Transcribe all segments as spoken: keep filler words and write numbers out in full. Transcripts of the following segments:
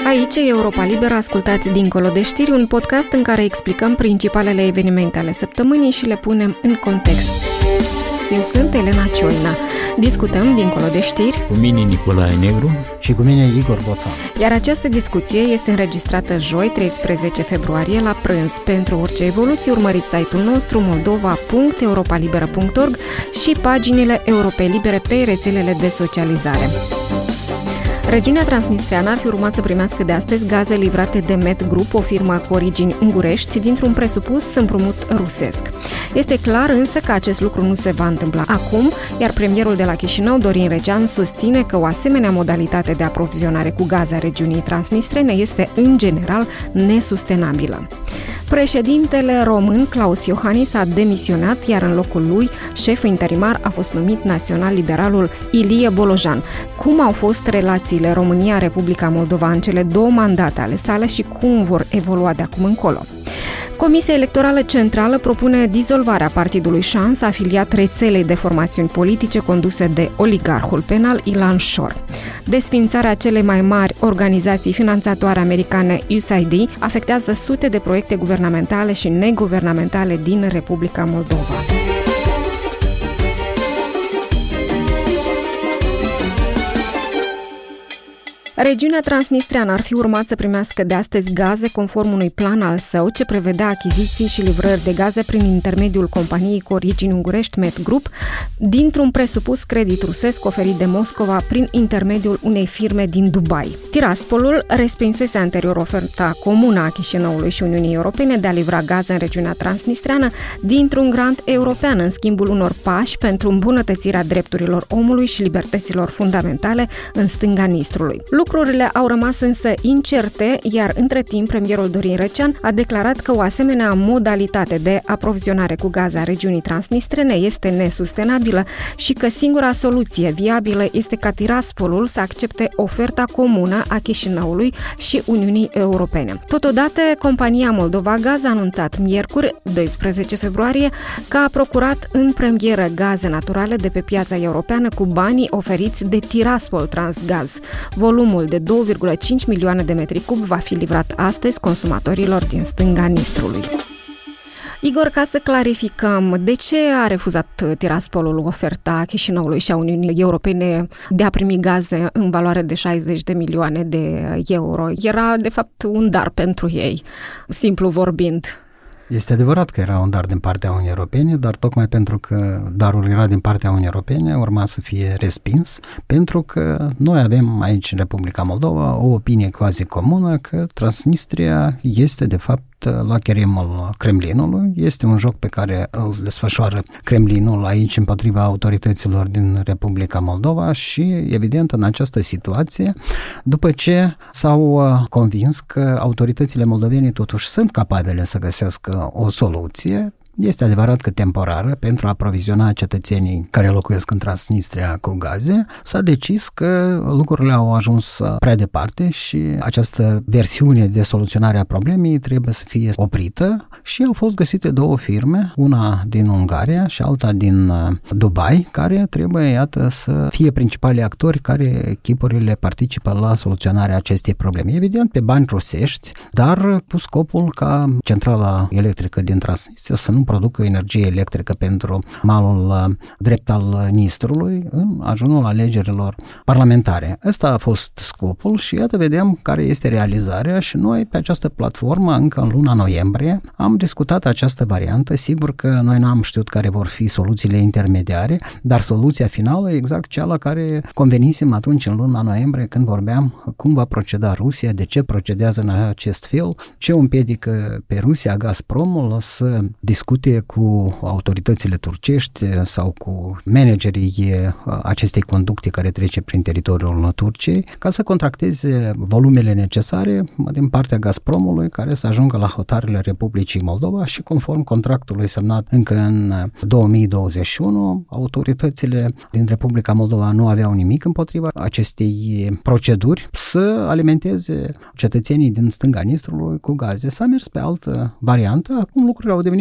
Aici e Europa Liberă, ascultați Dincolo de știri, un podcast în care explicăm principalele evenimente ale săptămânii și le punem în context. Eu sunt Elena Cioina. Discutăm Dincolo de știri cu mine Nicolae Negru și cu mine Igor Boțan. Iar această discuție este înregistrată joi, treisprezece februarie, la prânz. Pentru orice evoluție, urmăriți site-ul nostru moldova punct europalibera punct org și paginile Europei Libere pe rețelele de socializare. Regiunea transnistreană ar fi urmat să primească de astăzi gaze livrate de Med Group, o firmă cu origini ungurești, dintr-un presupus împrumut rusesc. Este clar însă că acest lucru nu se va întâmpla acum, iar premierul de la Chișinău, Dorin Recean, susține că o asemenea modalitate de aprovizionare cu gaze a regiunii transnistrene este, în general, nesustenabilă. Președintele român, Klaus Iohannis, a demisionat, iar în locul lui, șef interimar a fost numit național-liberalul Ilie Bolojan. Cum au fost relațiile România-Republica Moldova în cele două mandate ale sale și cum vor evolua de acum încolo? Comisia Electorală Centrală propune dizolvarea partidului Șans, afiliat rețelei de formațiuni politice conduse de oligarhul penal Ilan Shor. Desființarea celei mai mari organizații finanțatoare americane U S A I D afectează sute de proiecte guvernamentale și neguvernamentale din Republica Moldova. Regiunea transnistreană ar fi urmat să primească de astăzi gaze conform unui plan al său ce prevedea achiziții și livrări de gaze prin intermediul companiei cu origini ungurești Med Group dintr-un presupus credit rusesc oferit de Moscova prin intermediul unei firme din Dubai. Tiraspolul respinsese anterior oferta comună a Chișinăului și Uniunii Europene de a livra gaze în regiunea transnistreană dintr-un grant european în schimbul unor pași pentru îmbunătățirea drepturilor omului și libertăților fundamentale în stânga Nistrului. Lucrurile au rămas însă incerte, iar între timp premierul Dorin Recean a declarat că o asemenea modalitate de aprovizionare cu gaze a regiunii transnistrene este nesustenabilă și că singura soluție viabilă este ca Tiraspolul să accepte oferta comună a Chișinăului și Uniunii Europene. Totodată, compania Moldova Gaz a anunțat miercuri, doisprezece februarie, că a procurat în premieră gaze naturale de pe piața europeană cu banii oferiți de Tiraspol Transgaz. Volumul de două virgulă cinci milioane de metri cub va fi livrat astăzi consumatorilor din stânga Nistrului. Igor, ca să clarificăm, de ce a refuzat Tiraspolul oferta Chișinăului și a Uniunii Europene de a primi gaze în valoare de șaizeci de milioane de euro? Era, de fapt, un dar pentru ei, simplu vorbind. Este adevărat că era un dar din partea Uniunii Europene, dar tocmai pentru că darul era din partea Uniunii Europene, urma să fie respins, pentru că noi avem aici în Republica Moldova o opinie quasi comună că Transnistria este de fapt la cheremul Kremlinului. Este un joc pe care îl desfășoară Kremlinul aici împotriva autorităților din Republica Moldova și, evident, în această situație, după ce s-au convins că autoritățile moldovene totuși sunt capabile să găsească o soluție, este adevărat că temporară, pentru a aproviziona cetățenii care locuiesc în Transnistria cu gaze, s-a decis că lucrurile au ajuns prea departe și această versiune de soluționare a problemei trebuie să fie oprită și au fost găsite două firme, una din Ungaria și alta din Dubai, care trebuie, iată, să fie principalii actori care echipurile participă la soluționarea acestei probleme. Evident, pe bani rusești, dar cu scopul ca centrala electrică din Transnistria să nu producă energie electrică pentru malul drept al Nistrului în ajunul alegerilor parlamentare. Ăsta a fost scopul și iată vedem care este realizarea și noi pe această platformă încă în luna noiembrie am discutat această variantă. Sigur că noi n-am știut care vor fi soluțiile intermediare, dar soluția finală e exact cea la care convenisem atunci în luna noiembrie când vorbeam cum va proceda Rusia, de ce procedează în acest fel, ce împiedică pe Rusia, Gazpromul să discute cu autoritățile turcești sau cu managerii acestei conducte care trece prin teritoriul Turciei ca să contracteze volumele necesare din partea Gazpromului care să ajungă la hotarele Republicii Moldova și conform contractului semnat încă în două mii douăzeci și unu, autoritățile din Republica Moldova nu aveau nimic împotriva acestei proceduri să alimenteze cetățenii din stânga Nistrului cu gaze. S-a mers pe altă variantă, acum lucrurile au devenit foarte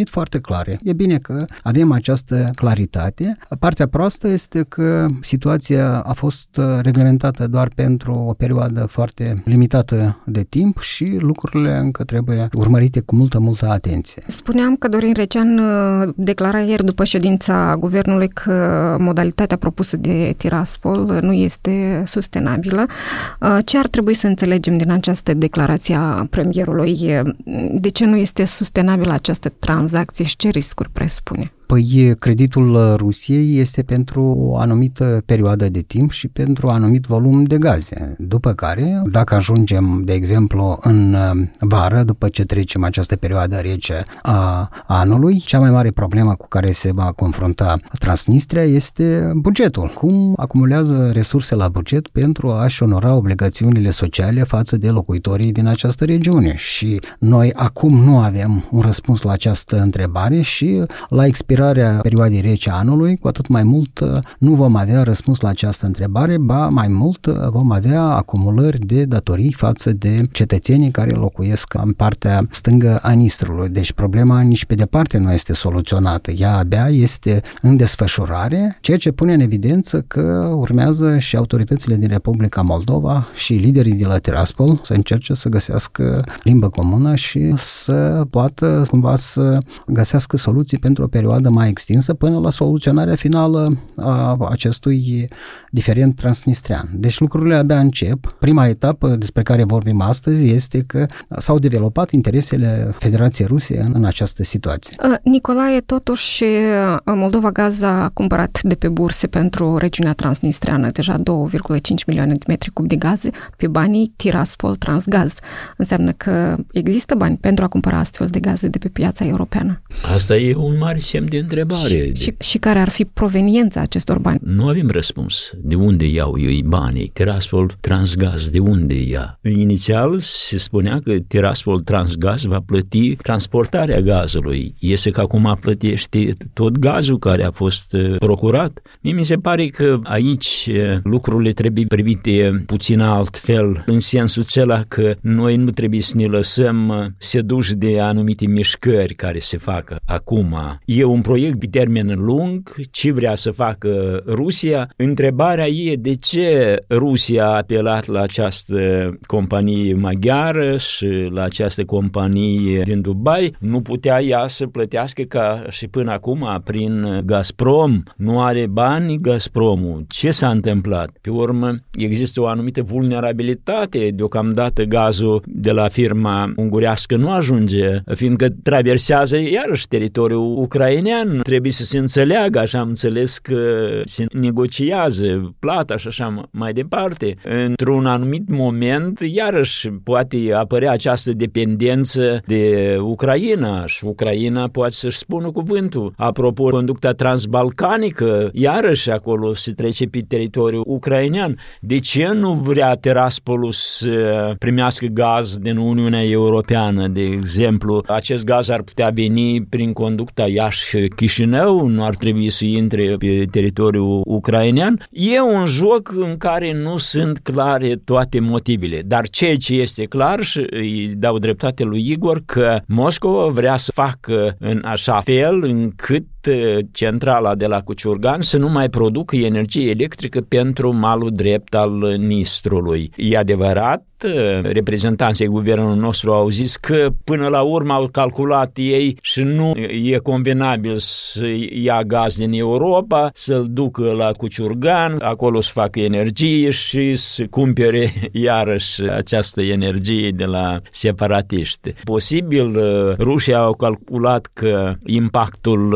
clare. E bine că avem această claritate. Partea proastă este că situația a fost reglementată doar pentru o perioadă foarte limitată de timp și lucrurile încă trebuie urmărite cu multă, multă atenție. Spuneam că Dorin Recean declara ieri după ședința guvernului că modalitatea propusă de Tiraspol nu este sustenabilă. Ce ar trebui să înțelegem din această declarație a premierului? De ce nu este sustenabilă această tranzacție și ce riscuri presupune? Păi creditul Rusiei este pentru o anumită perioadă de timp și pentru un anumit volum de gaze. După care, dacă ajungem, de exemplu, în vară, după ce trecem această perioadă rece a anului, cea mai mare problemă cu care se va confrunta Transnistria este bugetul. Cum acumulează resurse la buget pentru a-și onora obligațiunile sociale față de locuitorii din această regiune. Și noi acum nu avem un răspuns la această întrebare și la expirarea perioadei rece a anului, cu atât mai mult nu vom avea răspuns la această întrebare, ba mai mult vom avea acumulări de datorii față de cetățenii care locuiesc în partea stângă a Nistrului. Deci problema nici pe departe nu este soluționată. Ea abia este în desfășurare, ceea ce pune în evidență că urmează și autoritățile din Republica Moldova și liderii de la Tiraspol să încerce să găsească limbă comună și să poată cumva să găsească soluții pentru o perioadă mai extinsă până la soluționarea finală a acestui diferend transnistrean. Deci lucrurile abia încep. Prima etapă despre care vorbim astăzi este că s-au developat interesele Federației Ruse în, în această situație. Nicolae, totuși Moldova Gaz a cumpărat de pe burse pentru regiunea transnistreană deja două virgulă cinci milioane de metri cub de gaze pe banii Tiraspol Transgaz. Înseamnă că există bani pentru a cumpăra astfel de gaze de pe piața europeană. Asta e un mare semn de întrebare. Și, și, și care ar fi proveniența acestor bani? Nu avem răspuns. De unde iau ei banii? Tiraspol Transgaz, de unde ia? Inițial se spunea că Tiraspol Transgaz va plăti transportarea gazului. Iese că acum plătește tot gazul care a fost procurat. Mie mi se pare că aici lucrurile trebuie privite puțin altfel, în sensul acela că noi nu trebuie să ne lăsăm seduși de anumite mișcări care se fac acum. E un proiect pe termen lung, ce vrea să facă Rusia. Întrebarea e de ce Rusia a apelat la această companie maghiară și la această companie din Dubai. Nu putea ea să plătească ca și până acum prin Gazprom. Nu are bani Gazpromul. Ce s-a întâmplat? Pe urmă, există o anumită vulnerabilitate. Deocamdată gazul de la firma ungurească nu ajunge, fiindcă traversează iarăși teritoriul ucrainean. Trebuie să se înțeleagă, așa am înțeles că se negociază plata și așa mai departe. Într-un anumit moment, iarăși poate apărea această dependență de Ucraina și Ucraina poate să-și spună cuvântul. Apropo, conducta transbalcanică, iarăși acolo se trece pe teritoriul ucrainean. De ce nu vrea Tiraspolul să primească gaz din Uniunea Europeană, de exemplu? Acest gaz ar putea veni prin conducta Iași-Chișinău, nu ar trebui să intre pe teritoriul ucrainean. E un joc în care nu sunt clare toate motivele, dar ceea ce este clar, și îi dau dreptate lui Igor, că Moscova vrea să facă în așa fel încât centrala de la Cuciurgan să nu mai producă energie electrică pentru malul drept al Nistrului. E adevărat, reprezentanții guvernului nostru au zis că până la urmă au calculat ei și nu e convenabil să ia gaz din Europa, să-l ducă la Cuciurgan, acolo să facă energie și să cumpere iarăși această energie de la separatiști. Posibil, rușii au calculat că impactul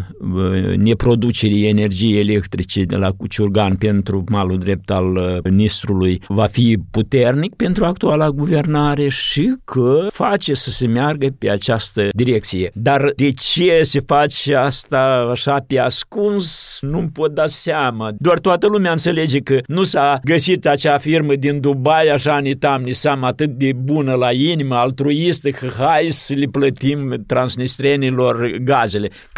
neproducerii energiei electrice de la Cuciurgan pentru malul drept al Nistrului va fi puternic pentru actuala guvernare și că face să se meargă pe această direcție. Dar de ce se face asta așa pe ascuns, nu-mi pot da seama. Doar toată lumea înțelege că nu s-a găsit acea firmă din Dubai așa nitam nisam atât de bună la inimă, altruistă, că hai să le plătim transnistrenilor gazele. Cât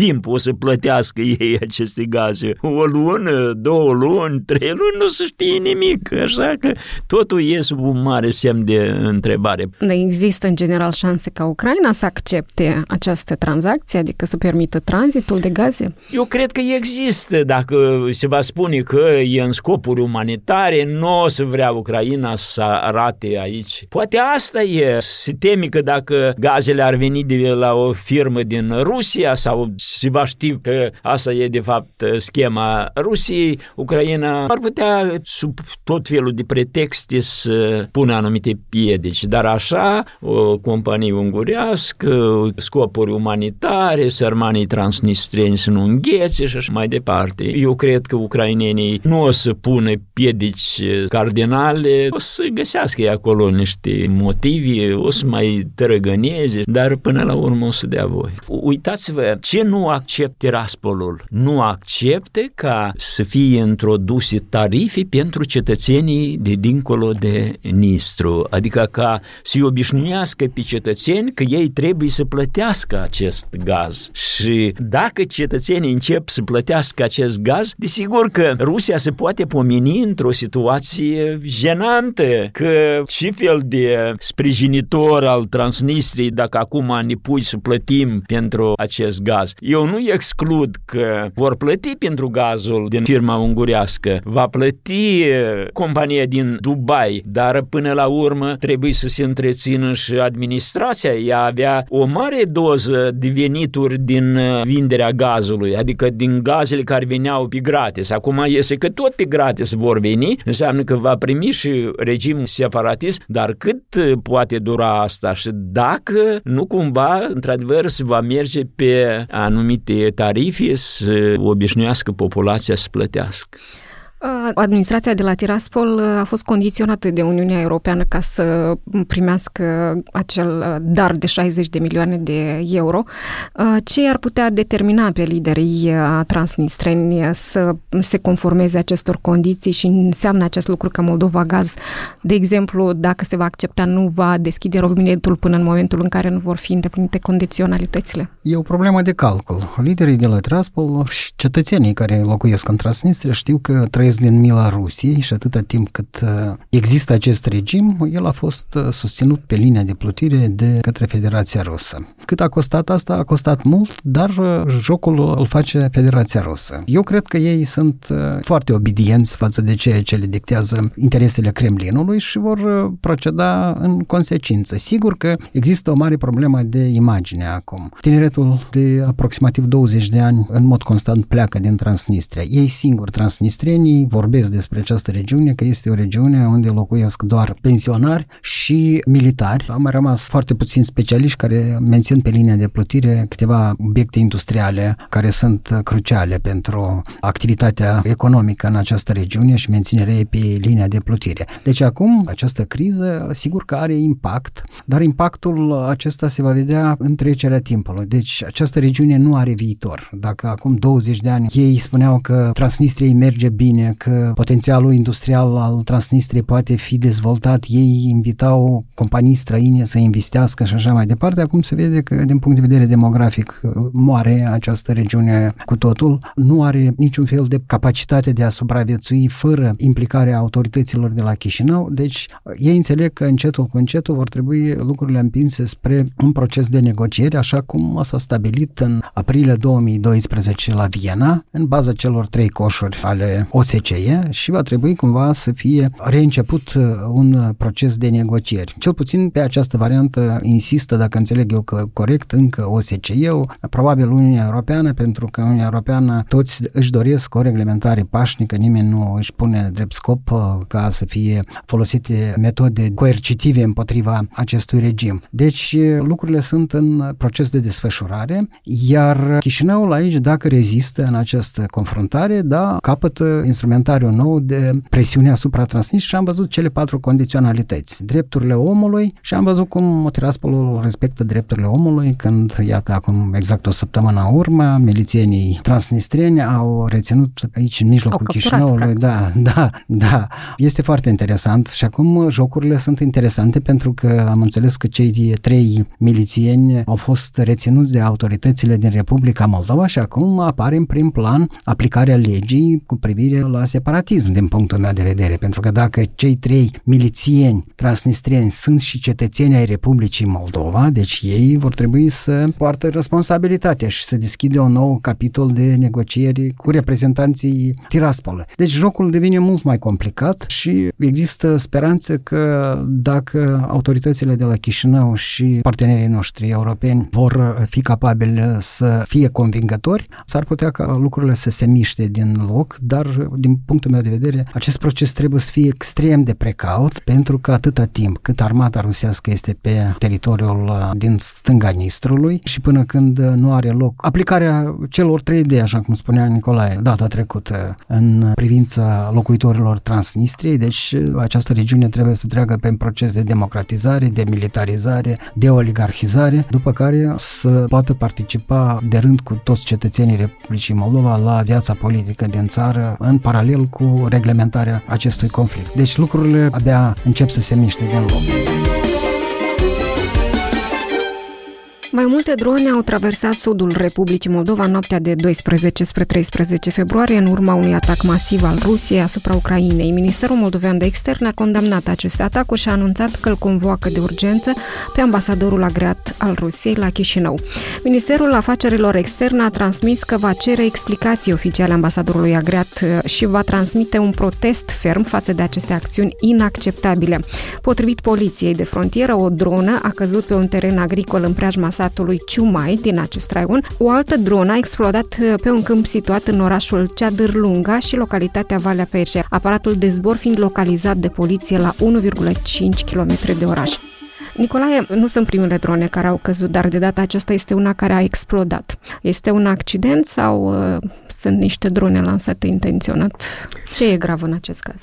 timp o să plătească ei aceste gaze? O lună, două luni, trei luni, nu se știe nimic, așa că totul e sub un mare semn de întrebare. Există în general șanse ca Ucraina să accepte această tranzacție, adică să permită tranzitul de gaze? Eu cred că există, dacă se va spune că e în scopuri umanitare, nu o să vrea Ucraina să arate aici. Poate asta e, se teme că dacă gazele ar veni de la o firmă din Rusia sau se va ști că asta e de fapt schema Rusiei, Ucraina ar putea sub tot felul de pretexte să pună anumite piedici, dar așa o companie ungurească, scopuri umanitare, sărmanii transnistreni să nu înghețe și așa mai departe. Eu cred că ucrainenii nu o să pună piedici cardinale, o să găsească acolo niște motive, o să mai tărăgăneze, dar până la urmă o să dea voi. Uitați-vă, ce nu acceptă Tiraspolul? Nu acceptă ca să fie introduse tarife pentru cetățenii de dincolo de Nistru, adică ca să-i obișnuiască pe cetățeni că ei trebuie să plătească acest gaz. Și dacă cetățenii încep să plătească acest gaz, desigur că Rusia se poate pomeni într-o situație jenantă, că ce fel de sprijinitor al Transnistriei dacă acum ne pui să plătim pentru acest gaz. Eu nu exclud că vor plăti pentru gazul din firma ungurească, va plăti compania din Dubai, dar până la urmă trebuie să se întrețină și administrația. Ea avea o mare doză de venituri din vinderea gazului, adică din gazele care veneau pe gratis. Acum iese că tot pe gratis vor veni, înseamnă că va primi și regimul separatist, dar cât poate dura asta și dacă nu cumva, într-adevăr, se va merge pe anumite tarife să obișnuiască populația să plătească. Administrația de la Tiraspol a fost condiționată de Uniunea Europeană ca să primească acel dar de șaizeci de milioane de euro. Ce ar putea determina pe liderii transnistreni să se conformeze acestor condiții și înseamnă acest lucru că Moldova Gaz, de exemplu, dacă se va accepta, nu va deschide robinetul până în momentul în care nu vor fi îndeplinite condiționalitățile? E o problemă de calcul. Liderii de la Tiraspol și cetățenii care locuiesc în Transnistria știu că trăiesc din mila Rusiei și atâta timp cât există acest regim, el a fost susținut pe linia de plutire de către Federația Rusă. Cât a costat asta? A costat mult, dar jocul îl face Federația Rusă. Eu cred că ei sunt foarte obedienți față de ceea ce le dictează interesele Kremlinului și vor proceda în consecință. Sigur că există o mare problemă de imagine acum. Tineretul de aproximativ douăzeci de ani în mod constant pleacă din Transnistria. Ei singuri, transnistrienii, vorbesc despre această regiune, că este o regiune unde locuiesc doar pensionari și militari. Au mai rămas foarte puțini specialiști care mențin pe linia de plutire câteva obiecte industriale care sunt cruciale pentru activitatea economică în această regiune și menținerea ei pe linia de plutire. Deci acum această criză sigur că are impact, dar impactul acesta se va vedea în trecerea timpului. Deci această regiune nu are viitor. Dacă acum douăzeci de ani ei spuneau că Transnistriei merge bine, că potențialul industrial al Transnistriei poate fi dezvoltat, ei invitau companii străine să investească și așa mai departe. Acum se vede că din punct de vedere demografic moare această regiune cu totul, nu are niciun fel de capacitate de a supraviețui fără implicarea autorităților de la Chișinău, deci ei înțeleg că încetul cu încetul vor trebui lucrurile împinse spre un proces de negociere, așa cum s-a stabilit în aprilie două mii doisprezece la Viena, în baza celor trei coșuri ale O S C E și va trebui cumva să fie reînceput un proces de negocieri. Cel puțin pe această variantă insistă, dacă înțeleg eu că corect, încă O S C E-ul, probabil Uniunea Europeană, pentru că Uniunea Europeană toți își doresc o reglementare pașnică, nimeni nu își pune drept scop ca să fie folosite metode coercitive împotriva acestui regim. Deci lucrurile sunt în proces de desfășurare, iar Chișinăul aici, dacă rezistă în această confruntare, da, capătă instrumentariu nou de presiune asupra Transnistriei și am văzut cele patru condiționalități. Drepturile omului și am văzut cum Tiraspolul respectă drepturile omului omului, când, iată, acum exact o săptămână în urmă, milițienii transnistreni au reținut aici, în mijlocul Chișinăului. Da, da, da. Este foarte interesant și acum jocurile sunt interesante pentru că am înțeles că cei trei milițieni au fost reținuți de autoritățile din Republica Moldova și acum apare în prim plan aplicarea legii cu privire la separatism, din punctul meu de vedere, pentru că dacă cei trei milițieni transnistreni sunt și cetățeni ai Republicii Moldova, deci ei vor trebui să poartă responsabilitatea și să deschide un nou capitol de negocieri cu reprezentanții Tiraspolului. Deci jocul devine mult mai complicat și există speranțe că dacă autoritățile de la Chișinău și partenerii noștri europeni vor fi capabili să fie convingători, s-ar putea ca lucrurile să se miște din loc, dar din punctul meu de vedere, acest proces trebuie să fie extrem de precaut, pentru că atâta timp cât armata rusească este pe teritoriul din stânga Nistrului și până când nu are loc aplicarea celor trei idei, așa cum spunea Nicolae data trecută, în privința locuitorilor Transnistriei, deci această regiune trebuie să treacă pe un proces de democratizare, de militarizare, de oligarhizare, după care să poată participa de rând cu toți cetățenii Republicii Moldova la viața politică din țară, în paralel cu reglementarea acestui conflict. Deci lucrurile abia încep să se miște din loc. Mai multe drone au traversat sudul Republicii Moldova în noaptea de doisprezece spre treisprezece februarie în urma unui atac masiv al Rusiei asupra Ucrainei. Ministerul Moldovean de Externe a condamnat aceste atacuri și a anunțat că îl convoacă de urgență pe ambasadorul agreat al Rusiei la Chișinău. Ministerul Afacerilor Externe a transmis că va cere explicații oficiale ambasadorului agreat și va transmite un protest ferm față de aceste acțiuni inacceptabile. Potrivit poliției de frontieră, o dronă a căzut pe un teren agricol în preajma satului Ciumai din acest raion. O altă dronă a explodat pe un câmp situat în orașul Ceadârlunga și localitatea Valea Perșe, aparatul de zbor fiind localizat de poliție la unu virgulă cinci kilometri de oraș. Nicolae, nu sunt primele drone care au căzut, dar de data aceasta este una care a explodat. Este un accident sau uh, sunt niște drone lansate intenționat? Ce e grav în acest caz?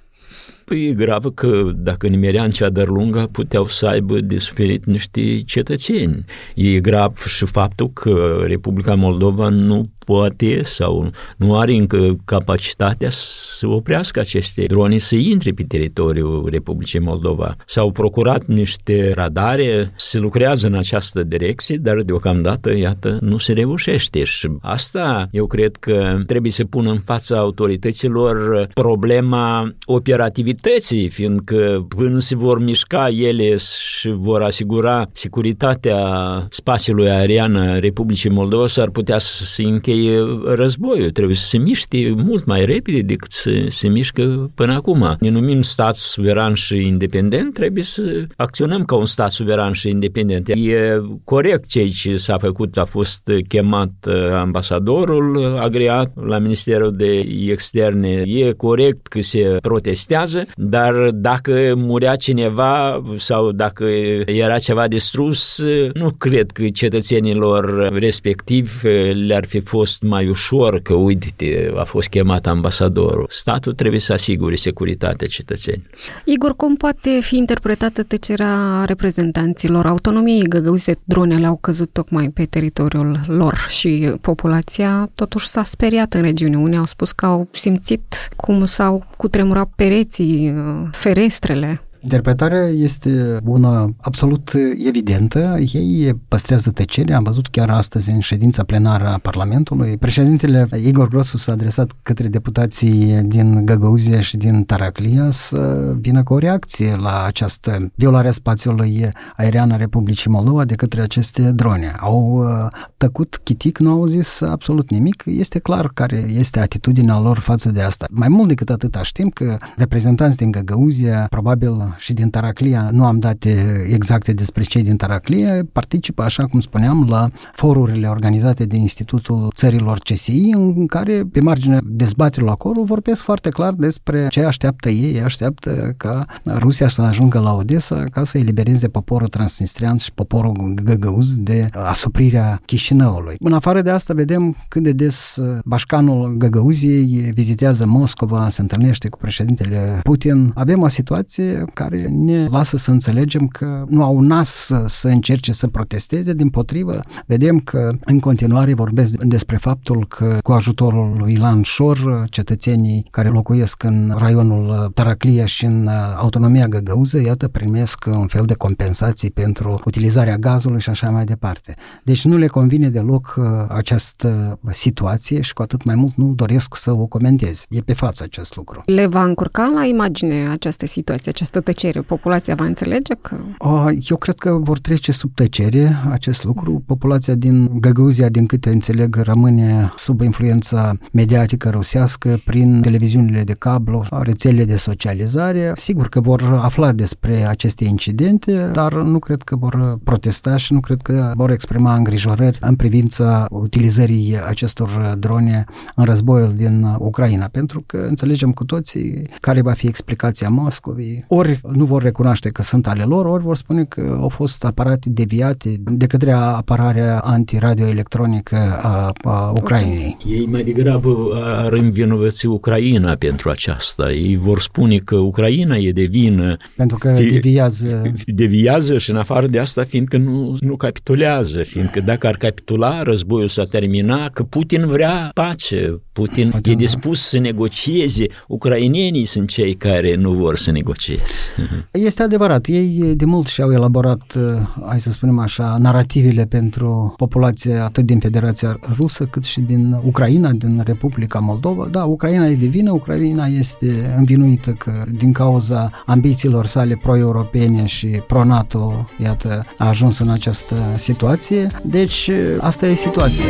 Păi e gravă că dacă nimerea în Ceadârlunga puteau să aibă de suferit niște cetățeni. E grav și faptul că Republica Moldova nu poate sau nu are încă capacitatea să oprească aceste drone să intre pe teritoriul Republicii Moldova. S-au procurat niște radare, se lucrează în această direcție, dar deocamdată, iată, nu se reușește și asta eu cred că trebuie să pună în fața autorităților problema operativității, fiindcă până se vor mișca ele și vor asigura securitatea spațiului aerian a Republicii Moldova, s-ar putea să se încheie războiul, trebuie să se miște mult mai repede decât să se mișcă până acum. Ne numim stat suveran și independent, trebuie să acționăm ca un stat suveran și independent. E corect ceea ce s-a făcut, a fost chemat ambasadorul agreat la Ministerul de Externe, e corect că se protestează, dar dacă murea cineva sau dacă era ceva distrus, nu cred că cetățenilor respectivi le-ar fi fost mai ușor că, uite, a fost chemat ambasadorul. Statul trebuie să asigure securitatea cetățenilor. Igor, cum poate fi interpretată tăcerea reprezentanților autonomiei găgăuze? Dronele au căzut tocmai pe teritoriul lor și populația totuși s-a speriat în regiune. Unii au spus că au simțit cum s-au cutremurat pereții, ferestrele. Interpretarea este una absolut evidentă. Ei păstrează tăcerea. Am văzut chiar astăzi în ședința plenară a Parlamentului. Președintele Igor Grosu s-a adresat către deputații din Găgăuzia și din Taraclia să vină cu o reacție la această violare a spațiului aerian a Republicii Moldova de către aceste drone. Au tăcut chitic, nu au zis absolut nimic. Este clar care este atitudinea lor față de asta. Mai mult decât atât știm că reprezentanți din Găgăuzia, probabil și din Taraclia, nu am date exacte despre cei din Taraclia, participă, așa cum spuneam, la forurile organizate de Institutul Țărilor C S I, în care, pe marginea dezbaterilor acolo, vorbesc foarte clar despre ce așteaptă ei. Așteaptă ca Rusia să ajungă la Odessa ca să elibereze poporul transnistrian și poporul găgăuz de asuprirea Chișinăului. În afară de asta, vedem cât de des bașcanul Găgăuziei vizitează Moscova, se întâlnește cu președintele Putin. Avem o situație care care ne lasă să înțelegem că nu au nas să, să încerce să protesteze, dimpotrivă, vedem că în continuare vorbesc despre faptul că cu ajutorul lui Ilan Șor, cetățenii care locuiesc în raionul Taraclia și în autonomia Găgăuză, iată, primesc un fel de compensații pentru utilizarea gazului și așa mai departe. Deci nu le convine deloc această situație și cu atât mai mult nu doresc să o comenteze. E pe față acest lucru. Le va încurca la imagine această situație, această tăcere? Populația va înțelege că... Eu cred că vor trece sub tăcere acest lucru. Populația din Găgăuzia, din câte înțeleg, rămâne sub influența mediatică rusească prin televiziunile de cablu, rețelele de socializare. Sigur că vor afla despre aceste incidente, dar nu cred că vor protesta și nu cred că vor exprima îngrijorări în privința utilizării acestor drone în războiul din Ucraina, pentru că înțelegem cu toții care va fi explicația Moscovei. Ori nu vor recunoaște că sunt ale lor, ori vor spune că au fost aparate deviate de către apărarea antiradioelectronică a, a Ucrainei. Ei mai degrabă ar învinovăți Ucraina pentru aceasta. Ei vor spune că Ucraina e de vină. Pentru că deviază... Deviază și în afară de asta fiindcă nu, nu capitulează, fiindcă dacă ar capitula, războiul s-a terminat, că Putin vrea pace. Putin Putin e dispus să negocieze. Ucrainenii sunt cei care nu vor să negocieze. Este adevărat. Ei de mult și-au elaborat, hai să spunem așa, narativele pentru populația atât din Federația Rusă cât și din Ucraina, din Republica Moldova. Da, Ucraina e de vină, Ucraina este învinuită că din cauza ambițiilor sale pro-europene și pro-NATO, iată, a ajuns în această situație. Deci, asta e situația.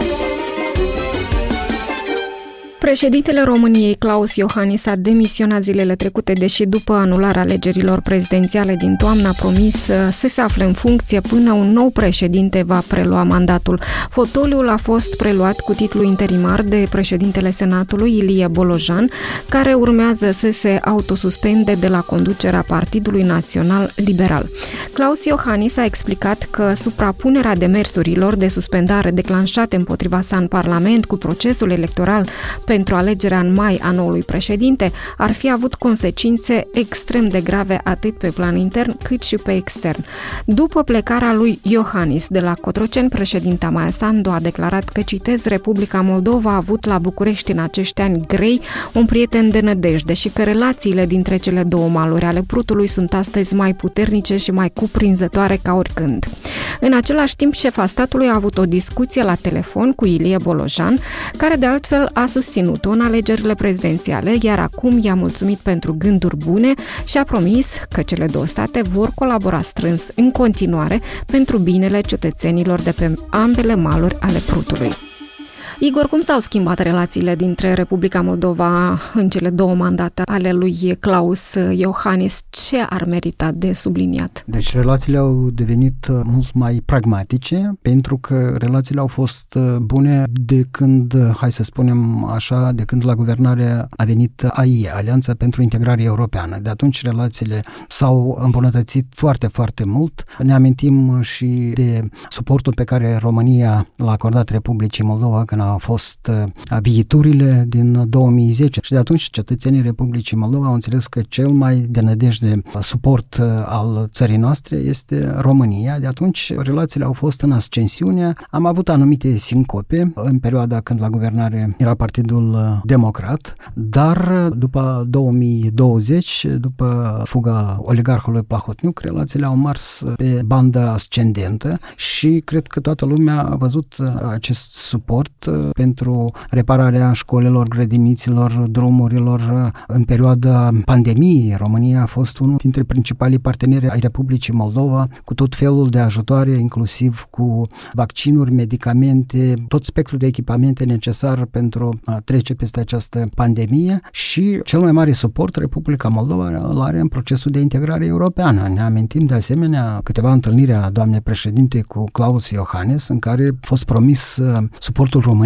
Președintele României, Klaus Iohannis, a demisionat zilele trecute, deși după anularea alegerilor prezidențiale din toamnă a promis să se afle în funcție până un nou președinte va prelua mandatul. Fotoliul a fost preluat cu titlu interimar de președintele Senatului, Ilie Bolojan, care urmează să se autosuspende de la conducerea Partidului Național Liberal. Klaus Iohannis a explicat că suprapunerea demersurilor de suspendare declanșate împotriva sa în Parlament cu procesul electoral pentru alegerea în mai a noului președinte ar fi avut consecințe extrem de grave atât pe plan intern cât și pe extern. După plecarea lui Iohannis de la Cotroceni, președinta Maia Sandu a declarat că, citez, Republica Moldova a avut la București în acești ani grei un prieten de nădejde și că relațiile dintre cele două maluri ale Prutului sunt astăzi mai puternice și mai cuprinzătoare ca oricând. În același timp, șefa statului a avut o discuție la telefon cu Ilie Bolojan, care de altfel a susținut în alegerile prezidențiale, iar acum i-a mulțumit pentru gânduri bune și a promis că cele două state vor colabora strâns în continuare pentru binele cetățenilor de pe ambele maluri ale Prutului. Igor, cum s-au schimbat relațiile dintre Republica Moldova în cele două mandate ale lui Klaus Iohannis? Ce ar merita de subliniat? Deci relațiile au devenit mult mai pragmatice, pentru că relațiile au fost bune de când, hai să spunem așa, de când la guvernare a venit A I E, Alianța pentru Integrare Europeană. De atunci relațiile s-au îmbunătățit foarte, foarte mult. Ne amintim și de suportul pe care România l-a acordat Republicii Moldova când a fost viiturile din două mii zece și de atunci cetățenii Republicii Moldova au înțeles că cel mai de nădejde suport al țării noastre este România. De atunci relațiile au fost în ascensiune. Am avut anumite sincope în perioada când la guvernare era Partidul Democrat, dar după două mii douăzeci, după fuga oligarhului Plahotniuc, relațiile au mers pe bandă ascendentă și cred că toată lumea a văzut acest suport pentru repararea școlilor, grădiniților, drumurilor. În perioada pandemiei, România a fost unul dintre principalii parteneri ai Republicii Moldova cu tot felul de ajutoare, inclusiv cu vaccinuri, medicamente, tot spectrul de echipamente necesar pentru a trece peste această pandemie și cel mai mare suport Republica Moldova îl are în procesul de integrare europeană. Ne amintim de asemenea câteva întâlniri a doamnei președinte cu Klaus Iohannis, în care a fost promis suportul României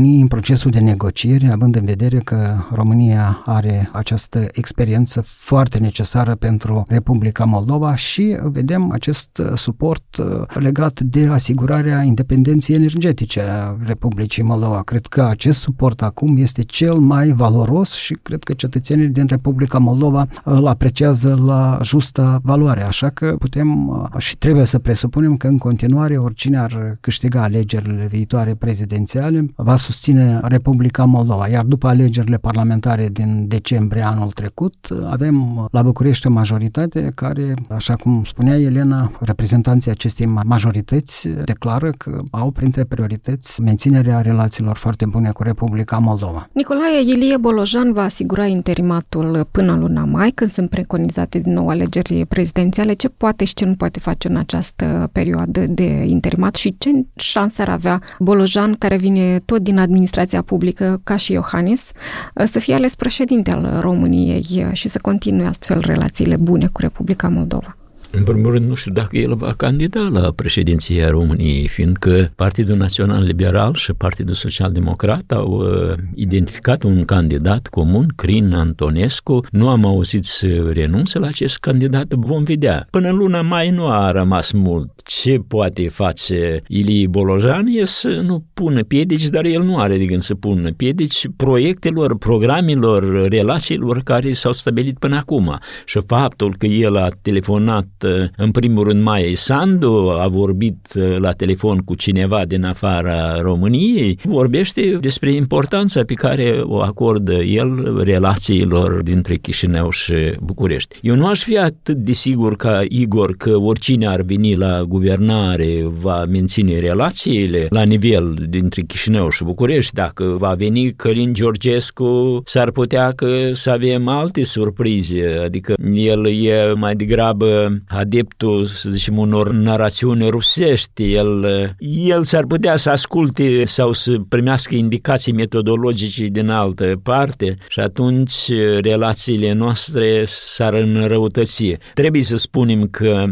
României în procesul de negociere, având în vedere că România are această experiență foarte necesară pentru Republica Moldova și vedem acest suport legat de asigurarea independenței energetice a Republicii Moldova. Cred că acest suport acum este cel mai valoros și cred că cetățenii din Republica Moldova îl apreciază la justa valoare, așa că putem și trebuie să presupunem că în continuare oricine ar câștiga alegerile viitoare prezidențiale va susține Republica Moldova, iar după alegerile parlamentare din decembrie anul trecut avem la București o majoritate care, așa cum spunea Elena, reprezentanții acestei majorități declară că au printre priorități menținerea relațiilor foarte bune cu Republica Moldova. Nicolae, Ilie Bolojan va asigura interimatul până luna mai, când sunt preconizate din nou alegeri prezidențiale. Ce poate și ce nu poate face în această perioadă de interimat și ce șanse ar avea Bolojan, care vine tot din administrația publică, ca și Iohannis, să fie ales președinte al României și să continue astfel relațiile bune cu Republica Moldova? În primul rând, nu știu dacă el va candida la președinția României, fiindcă Partidul Național Liberal și Partidul Social Democrat au uh, identificat un candidat comun, Crin Antonescu. Nu am auzit să renunțe la acest candidat, vom vedea. Până în luna mai nu a rămas mult. Ce poate face Ilie Bolojan e să nu pună piedici, dar el nu are de gând să pună piedici proiectelor, programelor, relațiilor care s-au stabilit până acum. Și faptul că el a telefonat în primul rând Maia Sandu, a vorbit la telefon cu cineva din afara României, vorbește despre importanța pe care o acordă el relațiilor dintre Chișinău și București. Eu nu aș fi atât de sigur ca Igor că oricine ar veni la guvernare va menține relațiile la nivel dintre Chișinău și București. Dacă va veni Călin Georgescu, s-ar putea că să avem alte surprize, adică el e mai degrabă adeptul, să zicem, unor narațiuni rusești, el, el s-ar putea să asculte sau să primească indicații metodologice din altă parte și atunci relațiile noastre s-ar înrăutăți. Trebuie să spunem că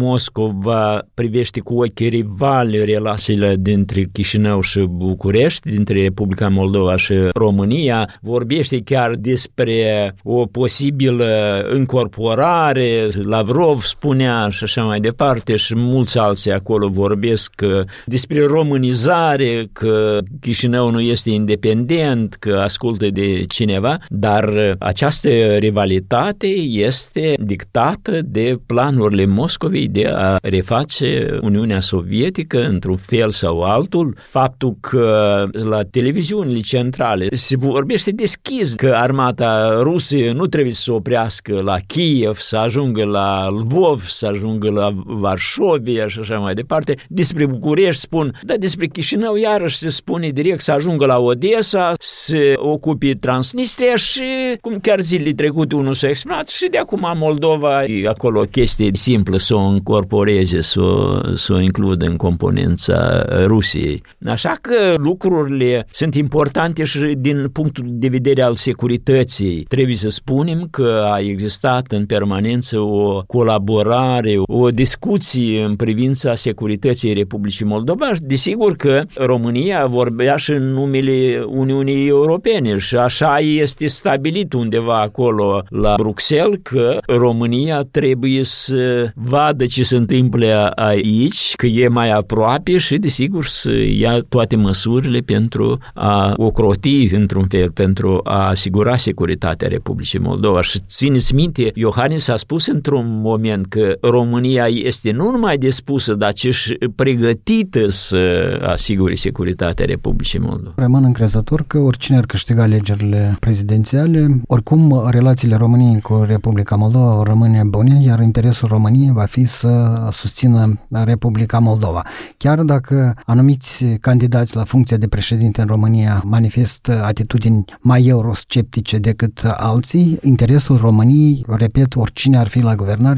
Moscova privește cu ochi rivali relațiile dintre Chișinău și București, dintre Republica Moldova și România, vorbește chiar despre o posibilă încorporare, Lavrov spunea și așa mai departe și mulți alții acolo vorbesc despre românizare, că Chișinău nu este independent, că ascultă de cineva, dar această rivalitate este dictată de planurile Moscovei de a reface Uniunea Sovietică într-un fel sau altul. Faptul că la televiziunile centrale se vorbește deschis că armata rusă nu trebuie să se oprească la Kiev, să ajungă la Lvov, să ajungă la Varșovia și așa mai departe. Despre București spun, dar despre Chișinău iarăși se spune direct să ajungă la Odessa, să ocupe Transnistria și, cum chiar zilele trecute unul s-a exprimat, și de acum Moldova e acolo o chestie simplă să o încorporeze, să o, să o includă în componența Rusiei. Așa că lucrurile sunt importante și din punctul de vedere al securității. Trebuie să spunem că a existat în permanență o colaborare, o discuție în privința securității Republicii Moldova. Desigur că România vorbea și în numele Uniunii Europene și așa este stabilit undeva acolo la Bruxelles că România trebuie să vadă ce se întâmplă aici, că e mai aproape și desigur să ia toate măsurile pentru a ocroti într-un fel, pentru a asigura securitatea Republicii Moldova. Și țineți minte, Iohannis a spus într-un moment că România este nu numai dispusă, dar și pregătită să asigure securitatea Republicii Moldova. Rămân încrezător că oricine ar câștiga alegerile prezidențiale, oricum relațiile României cu Republica Moldova vor rămâne bune, iar interesul României va fi să susțină Republica Moldova. Chiar dacă anumiți candidați la funcția de președinte în România manifestă atitudini mai eurosceptice decât alții, interesul României, repet, oricine ar fi la guvernare, este ca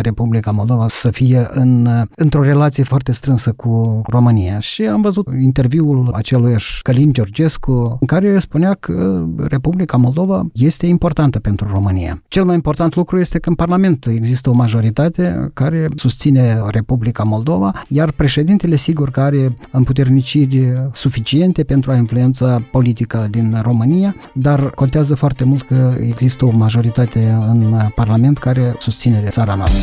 Republica Moldova să fie în, într-o relație foarte strânsă cu România. Și am văzut interviul aceluiași Călin Georgescu, în care spunea că Republica Moldova este importantă pentru România. Cel mai important lucru este că în Parlament există o majoritate care susține Republica Moldova, iar președintele sigur că are împuterniciri suficiente pentru a influența politica din România, dar contează foarte mult că există o majoritate în Parlament care susține țara noastră.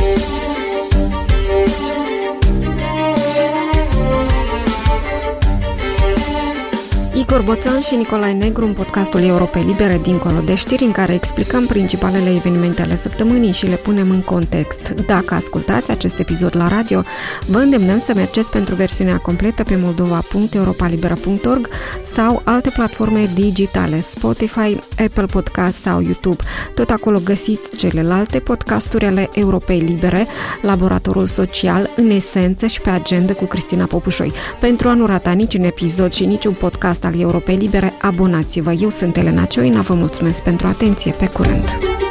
Igor Boțan și Nicolae Negru în podcastul Europei Libere Dincolo de Știri, în care explicăm principalele evenimente ale săptămânii și le punem în context. Dacă ascultați acest episod la radio, vă îndemnăm să mergeți pentru versiunea completă pe moldova punct europalibera punct org sau alte platforme digitale, Spotify, Apple Podcast sau YouTube. Tot acolo găsiți celelalte podcasturi ale Europei Libere, Laboratorul Social, În Esență și Pe Agenda cu Cristina Popușoi. Pentru a nu rata niciun episod și niciun podcast al Europei Libere, abonați-vă. Eu sunt Elena Cioina, vă mulțumesc pentru atenție, pe curând!